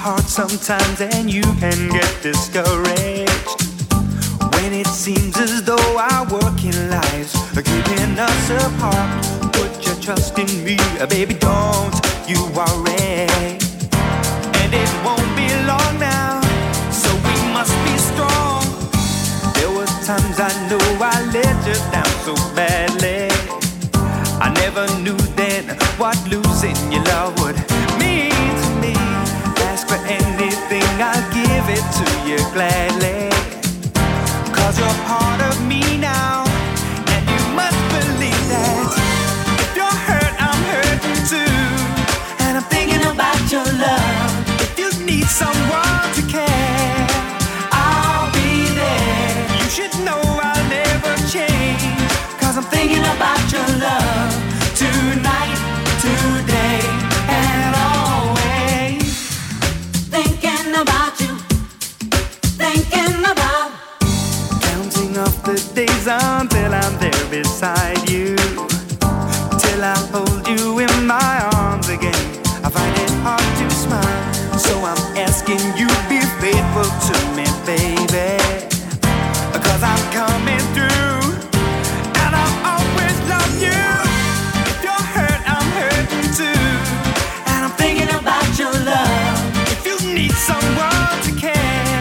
hard sometimes and you can get discouraged. When it seems as though our working lives are keeping us apart, put your trust in me, baby, don't you worry. And it won't be long now, so we must be strong. There was times I know I let you down so badly. I never knew then what losing your love would mean to me. Ask for anything, I'll give it to you gladly. 'Cause you're part of me now, and you must believe that. If you're hurt, I'm hurting too, and I'm thinking about your love. If you need someone to care, I'll be there. You should know I'll never change, 'cause I'm thinking about your love tonight, today, and always. Thinking about you, thinking about, counting off the days until I'm there beside you, till I hold you in my arms again. I find it hard to smile, so I'm asking you be faithful to me, baby, 'cause I'm coming through, and I'll always love you. If you're hurt, I'm hurting too, and I'm thinking about your love. If you need someone to care,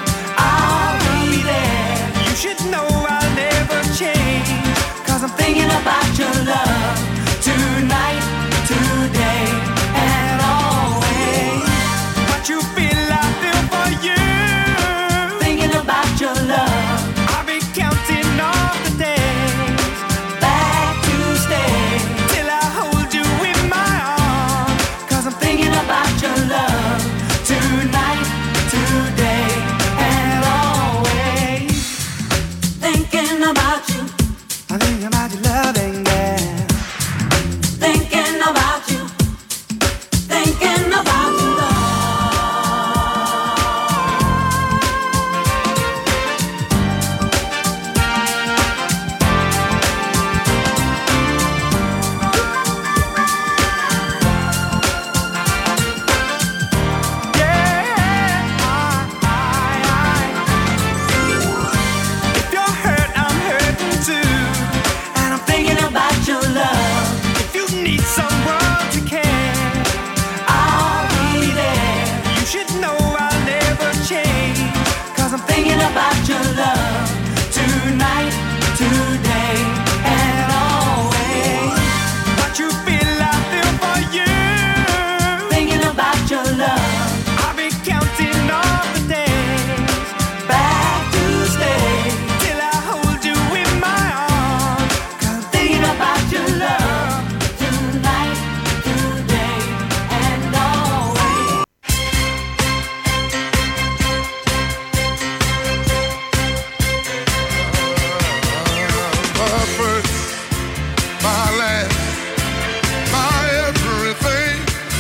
I'll be there. You should know I'll never change, 'cause I'm thinking about your love tonight, today, and always. What you feel, I feel for you. Thinking about your love, I'll be counting off the days back to stay, till I hold you in my arms, 'cause I'm thinking about your love tonight, today, and always. Thinking about you, I'm thinking about your loving, yeah. Thinking about you, thinking about your love. If you're hurt, I'm hurting too, and I'm thinking about your love. If you need someone to care, I'll be there. You should know I'll never change, 'cause I'm thinking about your love tonight, today, and always. What you feel, I feel for you. Thinking about your love, I'll be counting off the days back to stay, till I hold you in my arms, 'cause I'm thinking about your love tonight, today, and always. My first, my last, my everything,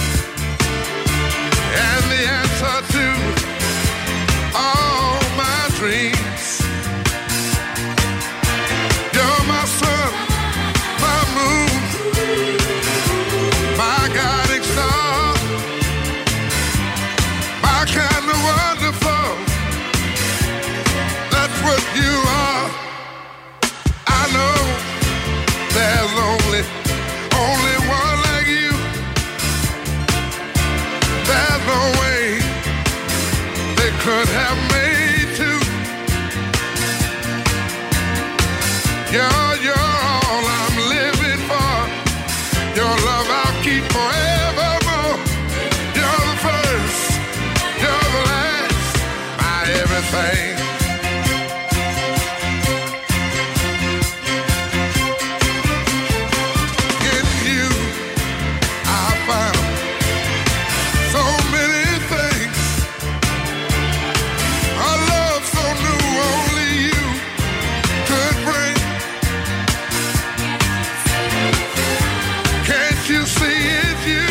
and the answer to all my dreams. You're my sun, my moon, my guiding star, my kind of wonderful. That's what you are. I know there's only one like you. There's no way they could have made two. You're all I'm living for. Your love I'll keep forevermore. You're the first, you're the last, my everything. In you, I found so many things. A love so new, only you could bring. Can't you see it's you?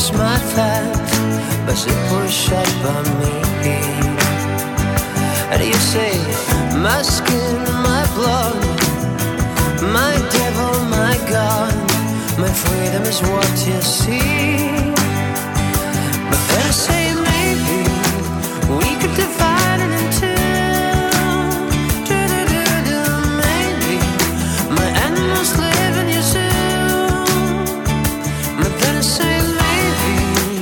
cross my path, but it pushed up by me. And you say, my skin, my blood, my devil, my God, my freedom is what you see. But then I say maybe we could divide it in two. Maybe my animals live in your zoo. But then I say maybe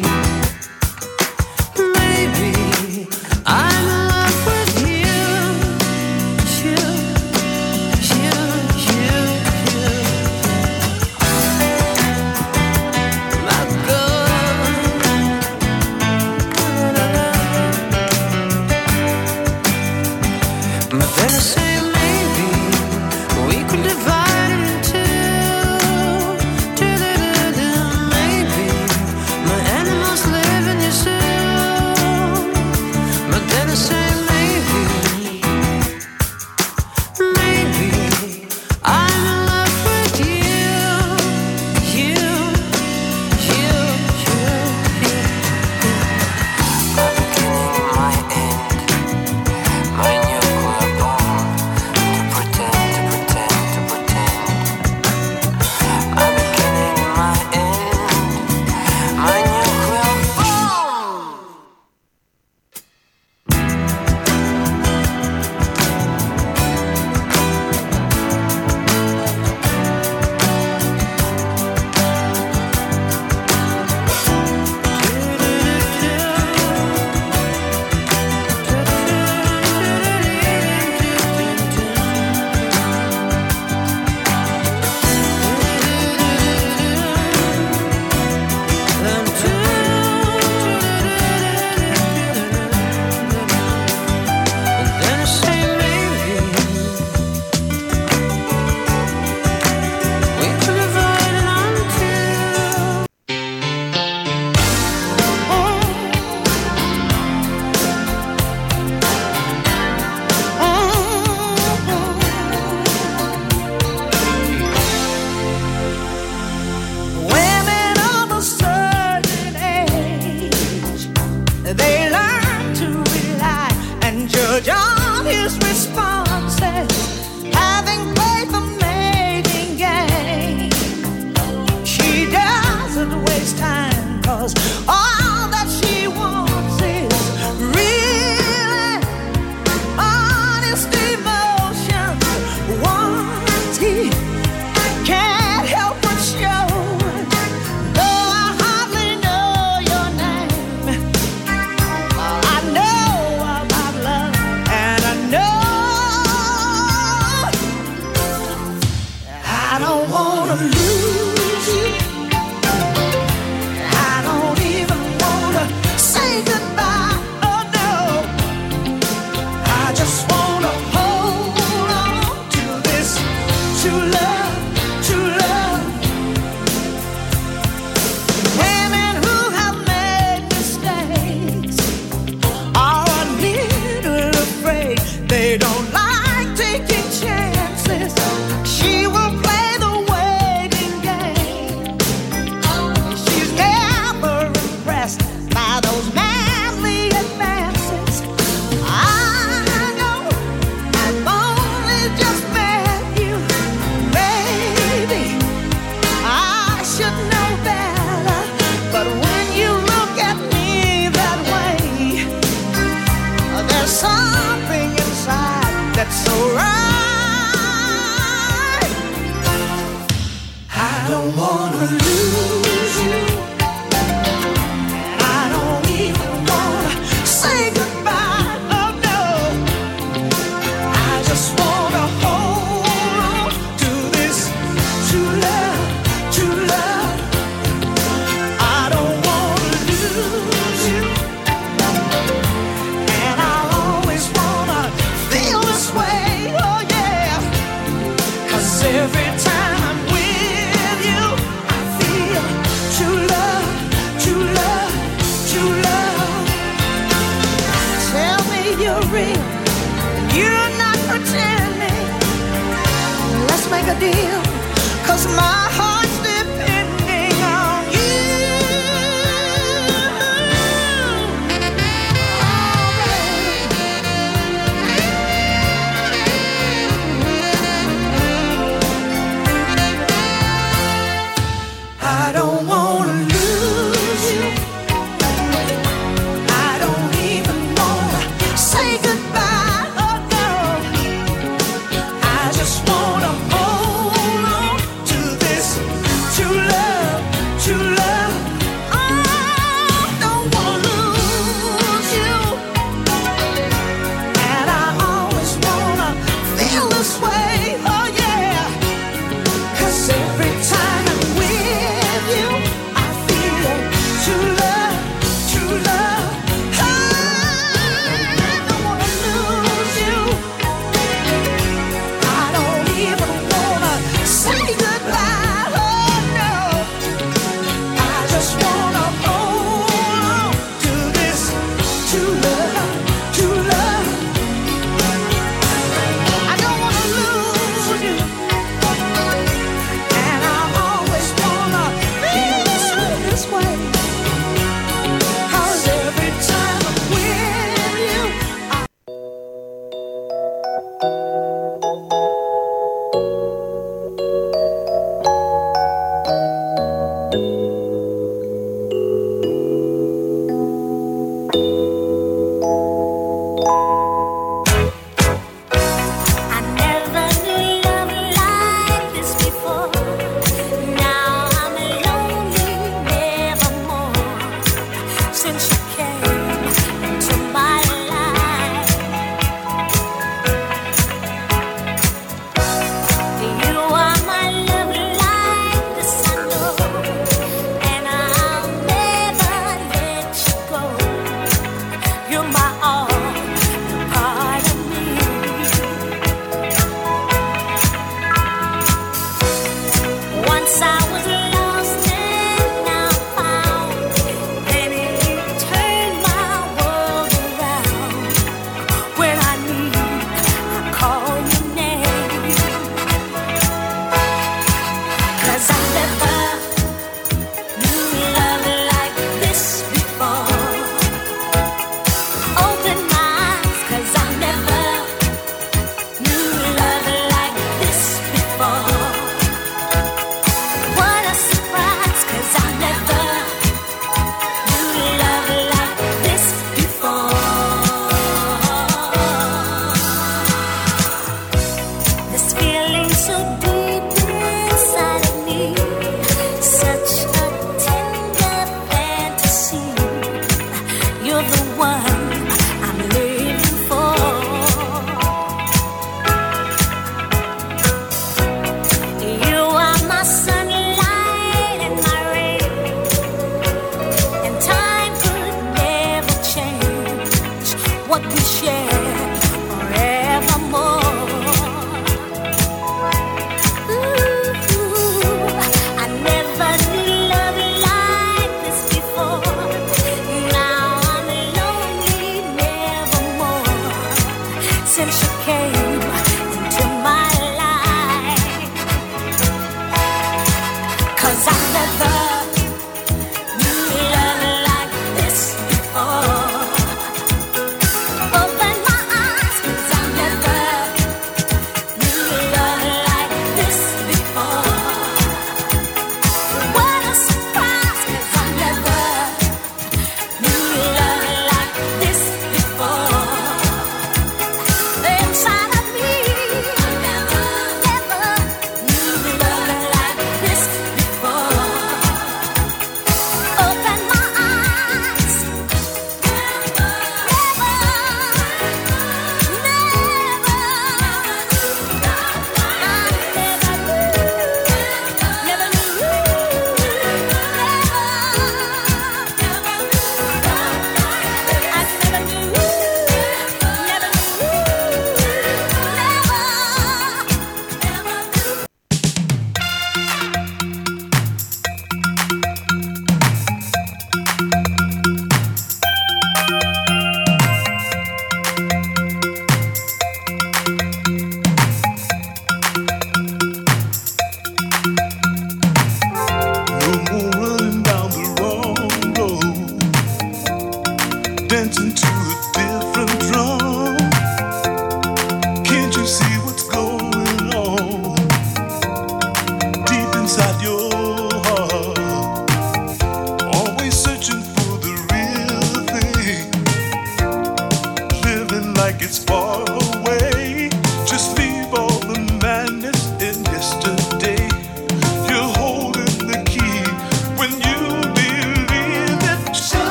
I'm in love with you. My God. But then I say maybe we could divide it in two. Maybe my animals live in your zoo. But then I say maybe I'm in love with you. My beginning, my end, my nuclear bomb. To pretend. My beginning, my end, my nuclear bomb. Then I say maybe we could divide it on two. Women of a certain age, they learn to rely and judge on his responses, having played the mating game. She doesn't waste time, 'cause all that she wants is really honest emotions. Once he can't help but show, though I hardly know your name. I know about love, and I know I don't wanna lose you. I don't even wanna say goodbye. Oh no, I just wanna hold on to this true love, true love. Women who have made mistakes are a little afraid. They don't like taking chances. She will play the waiting game. She's never impressed by those manly advances. I know I've only just met you, baby. I should know better, but when you look at me that way, there's something inside that's so right. I don't wanna lose you, and I don't even wanna say goodbye. Oh no, I just wanna hold on to this true love, true love. I don't wanna lose you, and I always wanna feel this way. Oh yeah, 'cause every time I'm with you, I feel true love, true love, true love. Tell me you're real, you're not pretending. Let's make a deal, 'cause my heart's depending on you. I don't wanna lose you. I don't even wanna say goodbye. Oh no, I just wanna hold on to this true love, true love. I don't wanna lose you, and I always wanna feel this way. Oh yeah, 'cause every time I'm with you,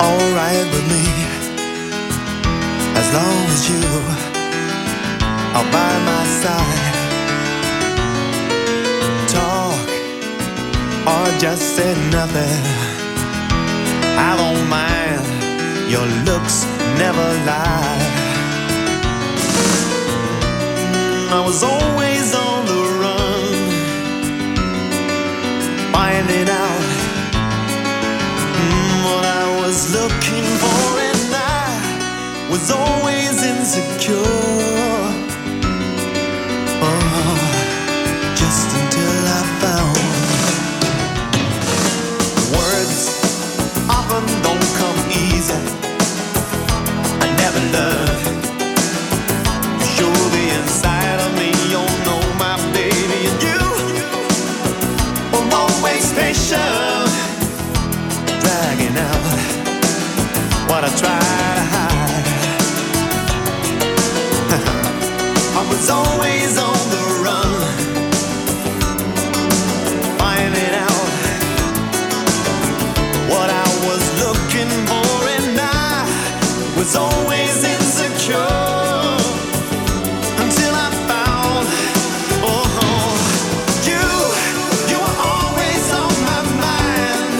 alright with me, as long as you are by my side. Talk or just say nothing, I don't mind, your looks never lie. I was always on the run, finding out what I was looking for, and I was always insecure. Oh, just until I found words often don't come easy. I never learned to show the inside of me. You know my baby, and you were always patient, dragging out what I tried to hide. I was always on the run, finding out what I was looking for, and I was always insecure until I found, oh, you were always on my mind.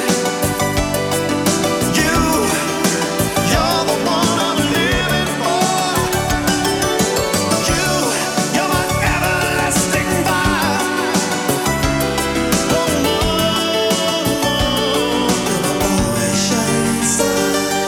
You're the one I'm living for. You're my everlasting fire. Oh, always shining star.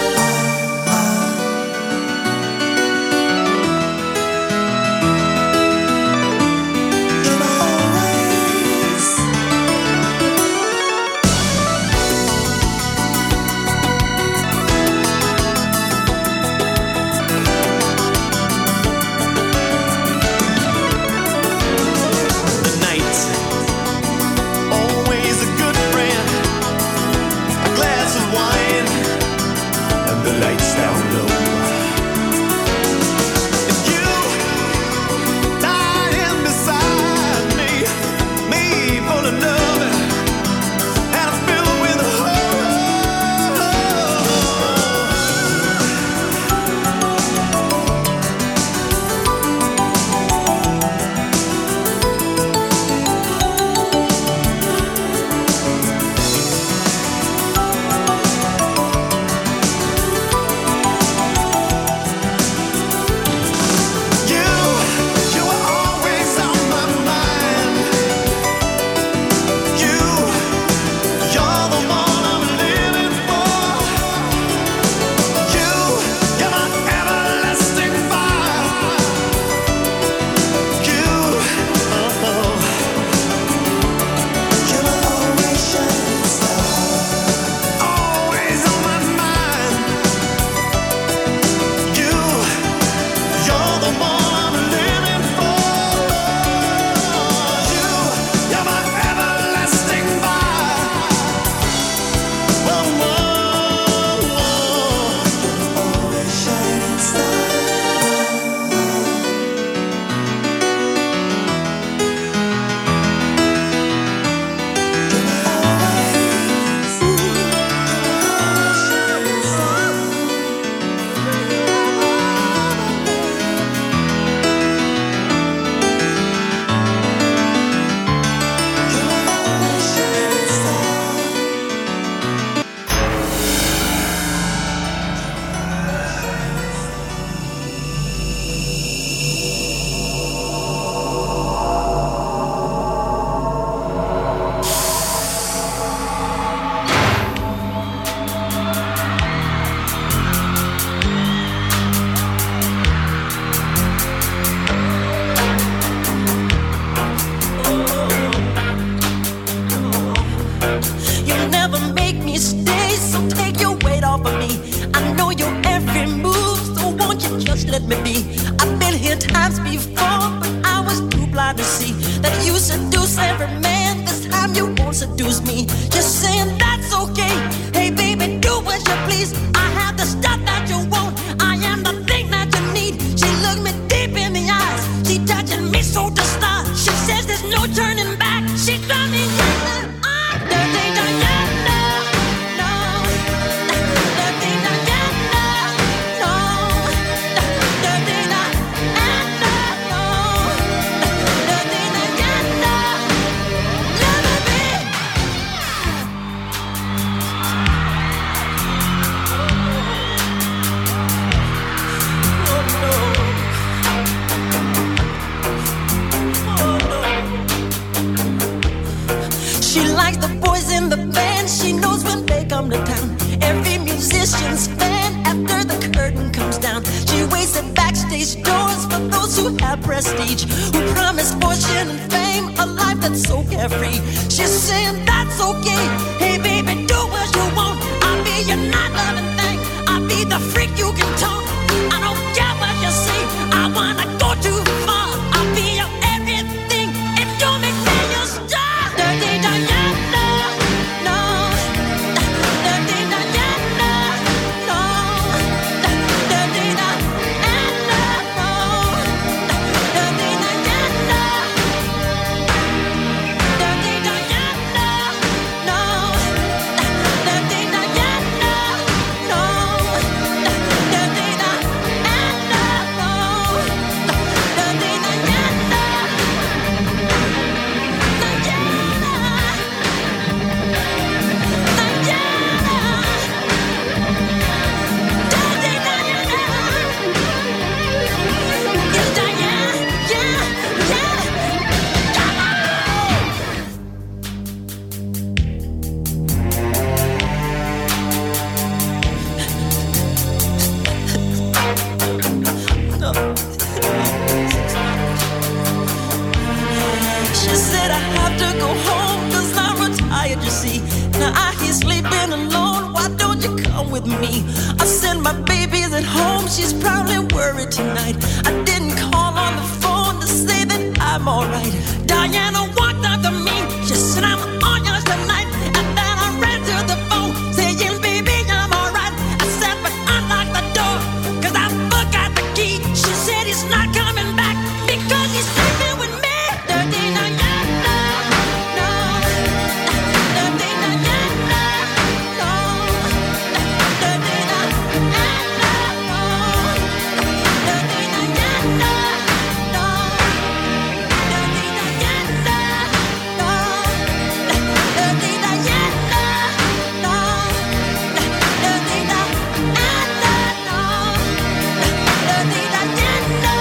The night, always a good friend, a glass of wine, and the lights down low. And you lying beside me full of love and I'm filled with you were always on my mind. You're the one I'm living for. You're my everlasting fire. You're my always shining star. Always on my mind. You're the one I'm living for. You're my everlasting fire. Whoa, always shining star. You never make me stay, so take your weight off of me. I know your every move, so won't you just let me be? I've been here times before, but I was too blind to see that you seduce every man. This time you won't seduce me. Just saying that's okay. Hey baby, do as you please. I have the stuff that you want. I am the thing that you need. She looked me deep in the eyes. She touching me so to start. She says there's no turning back. She got me. Nothing musician's fan after the curtain comes down. She waits at backstage doors for those who have prestige, who promise fortune and fame, a life that's so carefree. She's saying that's okay. Hey baby, do what you want. I'll be your not loving thing. I'll be the freak you can talk. I don't care what you say. I wanna go too far. I'll be your everything if you make me your star. Dirty Diana, no. Dirty Diana, no. Dirty Diana, no. Dirty Diana. Dirty Diana, no. Dirty Diana, no. Dirty Diana, no. Dirty She said I have to go home 'cause I'm retired, you see. Now I hear sleeping alone, why don't you come with me? I said my baby's at home, she's probably worried tonight. I didn't call on the phone to say that I'm alright. Diana walked up to me, she said I'm on yours tonight. And then I ran to the phone, saying baby I'm alright. I said but unlock the door, 'cause I forgot the key. She said he's not coming back because he's sleeping with me. Dirty Diana, no. Dirty Diana, no. Dirty Diana, no. Dirty Diana, no. Dirty Diana, no. Dirty Diana, no. Dirty Diana, no. Dirty Diana.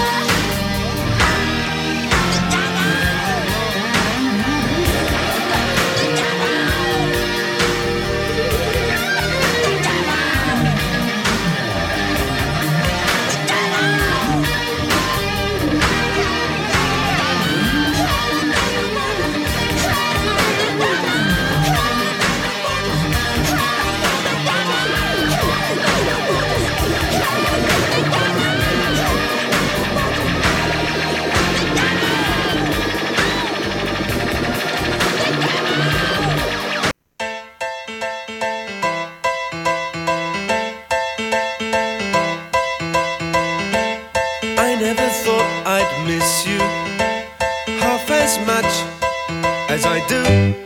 I never thought I'd miss you half as much as I do.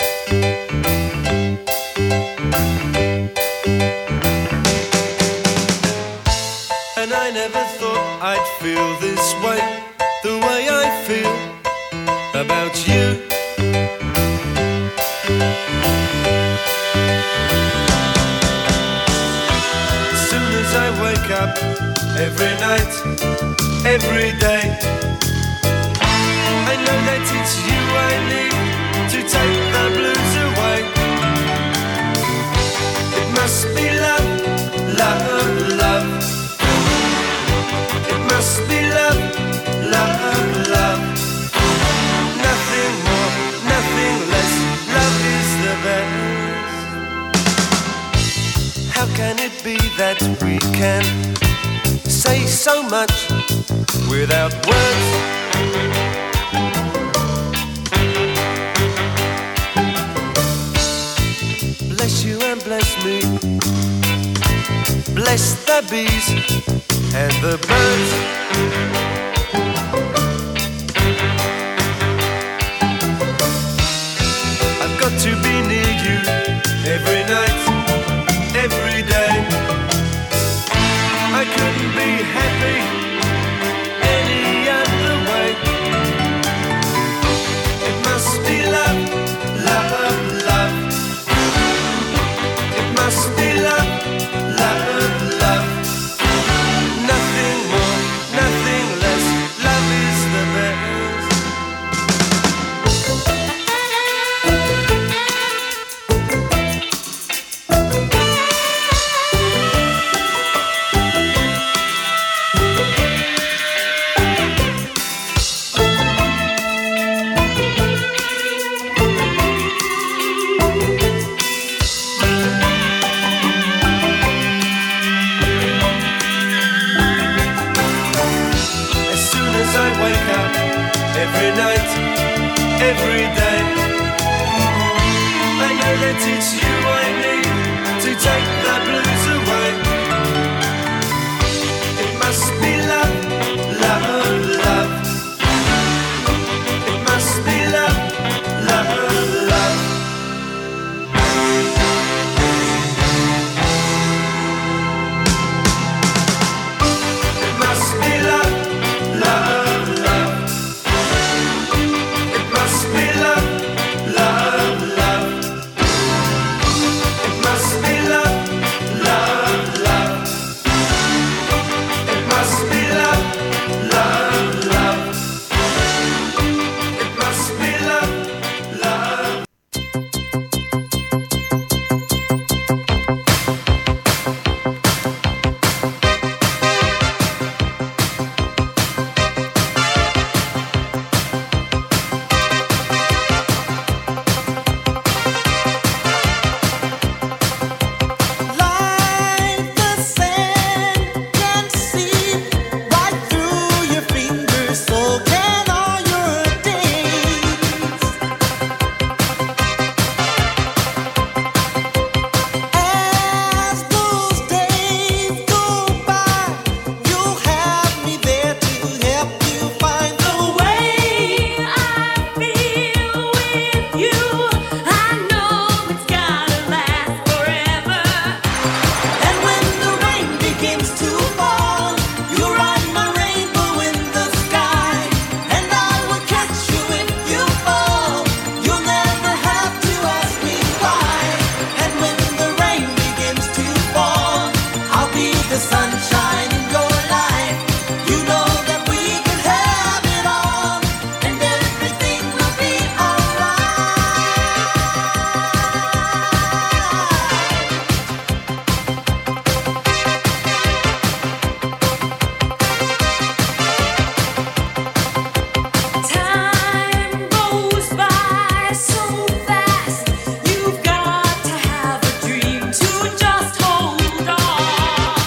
And I never thought I'd feel this way, the way I feel about you. As soon as I wake up every night, every day, I know that it's you I need to take the blues away. It must be love, love, love. It must be love, love, love. Nothing more, nothing less. Love is the best. How can it be that we can say so much without words? Bless you and bless me. Bless the bees and the birds. I've got to be near you every night, every day. I couldn't be happy any other way. It must be love, love, love. It must be love, love, love. Nothing more, nothing less. Love is the best. every day. I know that it's you I need to take the blues away. It must be love, love, love. It must be love, love, love. It must be love, love, love. It must be love, love, love. It must be love, love, love. It must be love, love, love. It must be love, love. Like the sand can seep right through your fingers, so can all your days. As those days go by, you'll have me there to help you find the way. I feel with you, I know it's gotta last forever. And when the rain begins to fall, you ride my rainbow in the sky, and I will catch you if you fall. You'll never have to ask me why. And when the rain begins to fall, I'll be the sunshine in your life. You know that we can have it all, and everything will be alright. Time goes by so fast. You've got to have a dream to just hold on.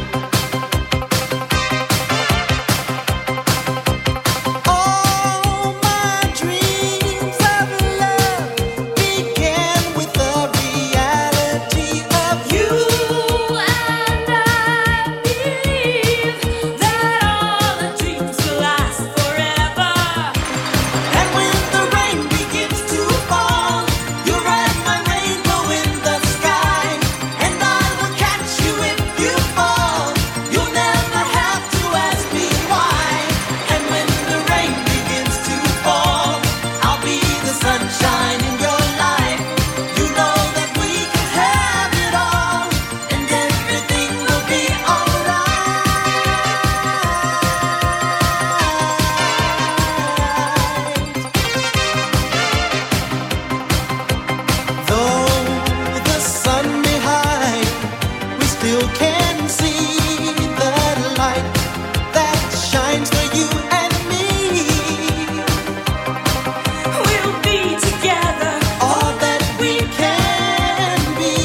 All my dreams of love began with the reality of you, and I believe that all the dreams will last forever. And when the rain begins to fall, you ride my rainbow in the sky, and I will catch you if you fall. You'll never have to ask me why. And when the rain begins to fall, I'll be the sunshine in your life. You know that we can have it all, and everything will be alright. Though the sun may hide, we still can see the light that shines for you and me. We'll be together, all that we can be.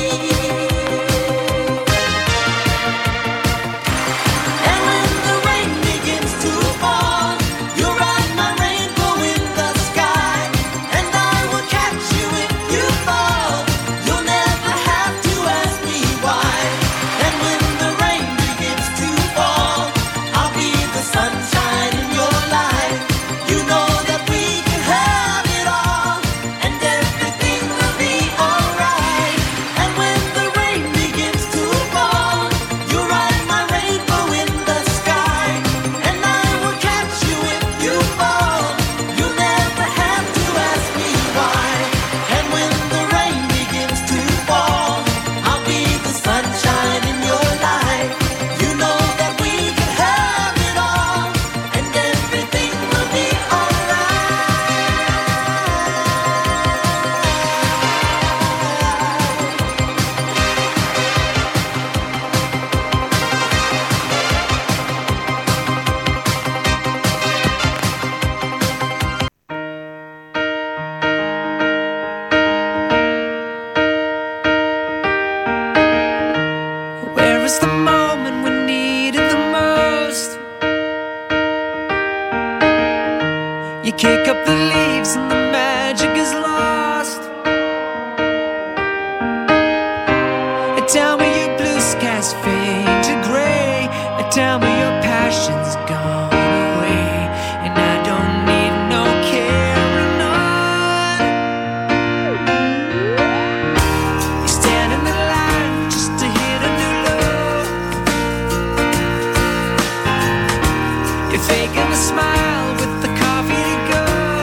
And when the rain begins to fall, you ride my rainbow in the sky, and I will catch you if you fall. You'll never have to ask me why. And when the rain begins to fall, I'll be the sunshine in your life. You know that we can have it all, and everything will be alright. And when the rain begins to fall, you ride my rainbow in the sky, and I will catch you if you fall. You'll never have to ask me why. And when the rain begins to fall, I'll be the sunshine in your life. You know that we can have it all, and everything will be alright. Where is the moment we needed the most? You kick up the leaves and the smile with the coffee to go.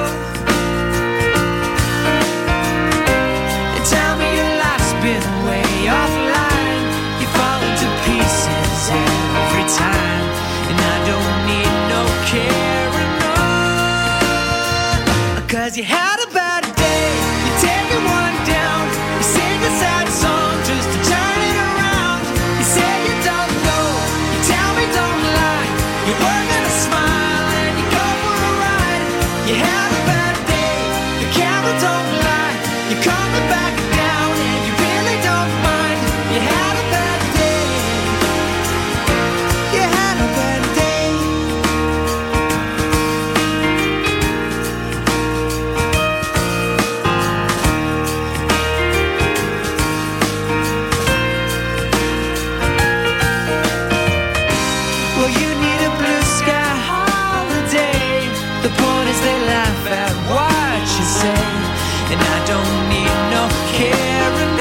And tell me your life's been way offline. You fall into pieces every time, and I don't need no carrying on. 'Cause you had a bad day, you're taking one down. You sing a sad song just to turn it around. You say you don't know, you tell me don't lie. You're working a smile and you go for a ride. You had a bad day, the camera don't lie. You're coming back down and you really don't mind. You had a bad day, you had a bad day. Well, you need a blue sky holiday. The point is they laugh at what you say, and I don't need no carrying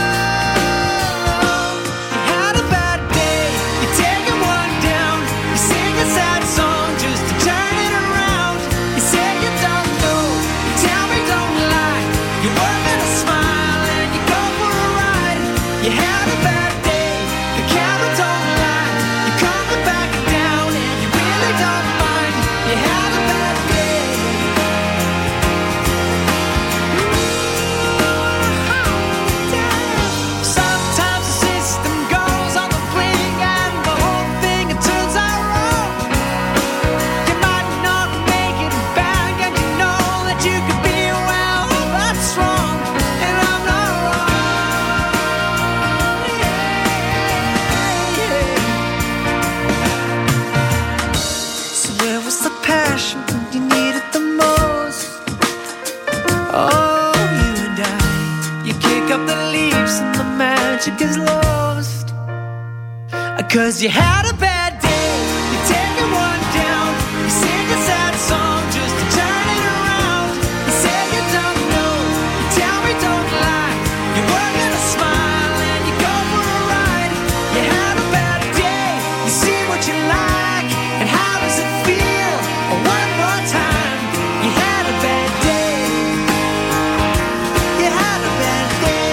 on. You had a bad day, you're taking one down. You sing a sad song just to turn it around. You say you don't know, you tell me don't lie. You're working a smile and you go for a ride. You had a bad day, the camera don't lie. You're coming back down and you really don't mind. You had a bad day. Sometimes the system goes on the fling and the whole thing it turns out wrong. You might not make it back and you know that you could be well, that's wrong, and I'm not wrong. So where was the passion when you needed the most? Oh, you and I, you kick up the leaves and the magic is lost. 'Cause you had a bad day, you're taking one down. You sing a sad song just to turn it around. You say you don't know, you tell me don't lie. You're working a smile and you go for a ride. You had a bad day, you see what you like, and how does it feel? One more time, you had a bad day. You had a bad day.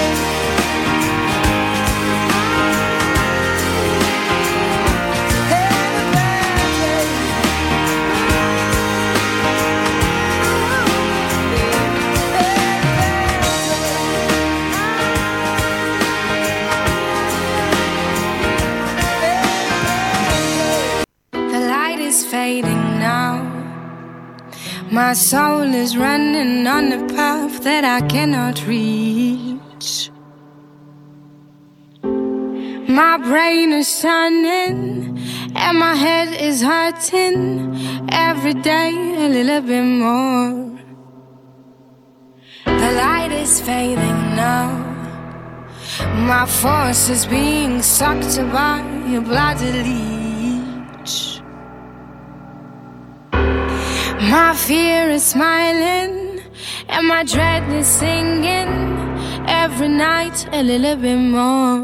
Had a bad day. The light is fading now. My soul is running on a path that I cannot reach. My brain is turning and my head is hurting every day a little bit more. The light is fading now. My force is being sucked by a bloody leech. My fear is smiling and my dread is singing every night a little bit more.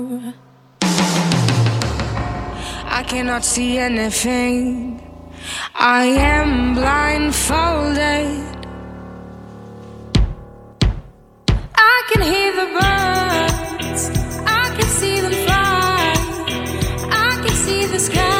I cannot see anything, I am blindfolded. I can hear the birds, I can see them fly, I can see the sky.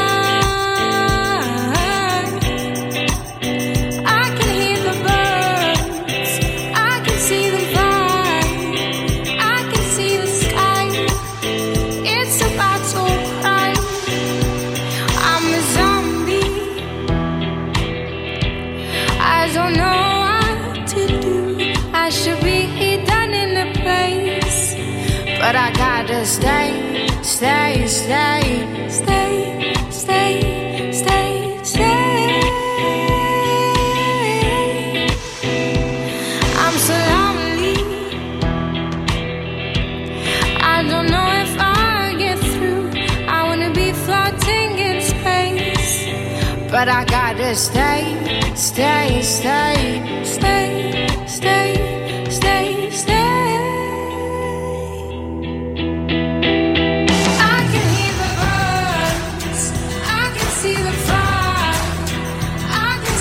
I can hear the birds, I can see them fly, I can see the sky. It's a battle cry. I'm a zombie, I don't know what to do. I should be done in a place, but I gotta stay, stay, stay, stay, stay, stay, stay. I'm so lonely, I don't know if I'll get through. I wanna be floating in space, but I gotta stay, stay, stay, stay, stay, stay, stay. I can hear the birds, I can see the fire, I can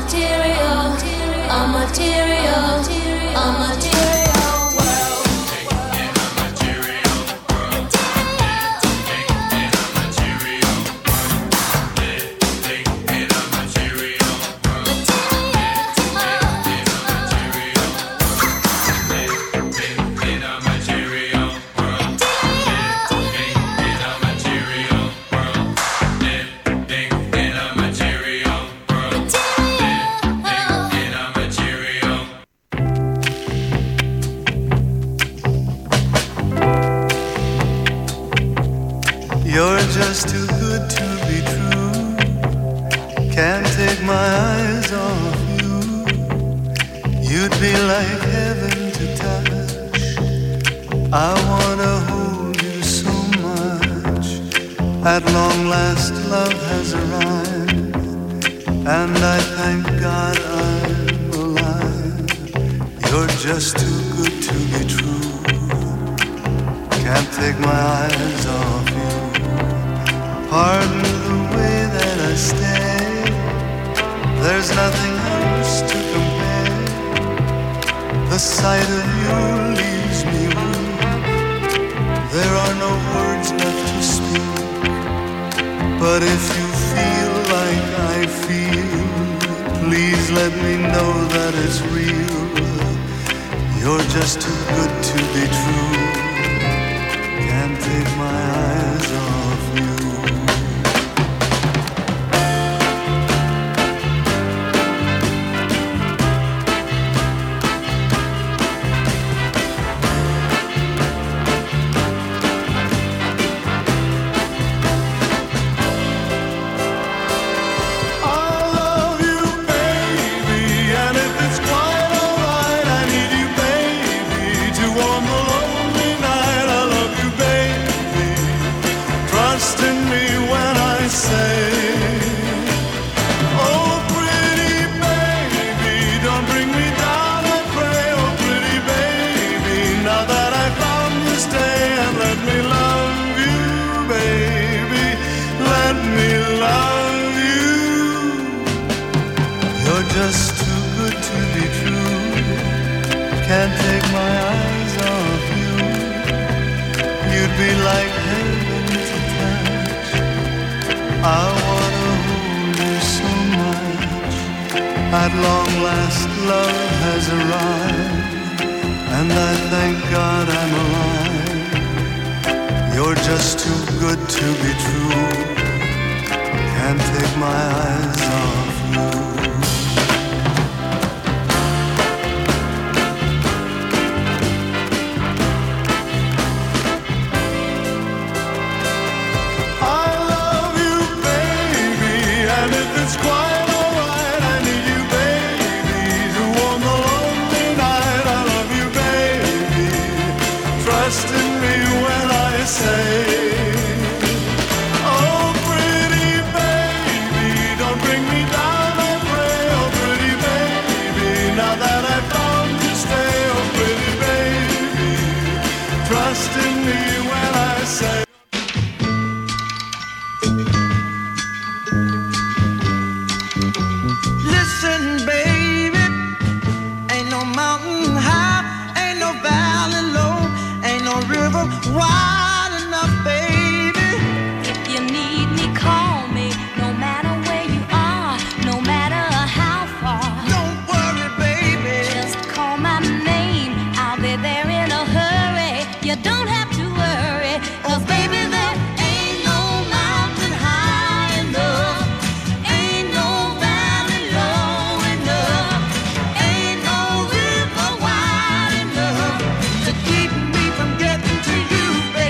To keep me from getting to you, baby.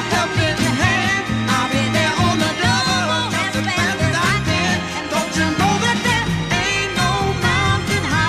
helping